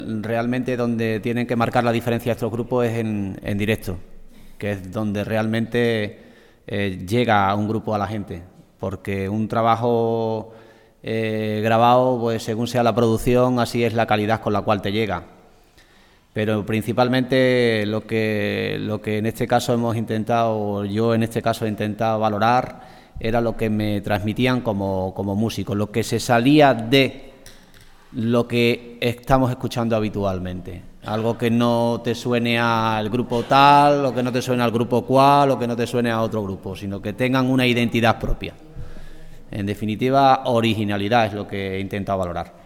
Realmente donde tienen que marcar la diferencia estos grupos es en directo, que es donde realmente llega a un grupo a la gente, porque un trabajo grabado, pues según sea la producción, así es la calidad con la cual te llega. Pero principalmente lo que en este caso hemos intentado, yo en este caso he intentado valorar, era lo que me transmitían como músico, lo que se salía de lo que estamos escuchando habitualmente. Algo que no te suene al grupo tal, o que no te suene al grupo cual, o que no te suene a otro grupo, sino que tengan una identidad propia. En definitiva, originalidad es lo que he intentado valorar.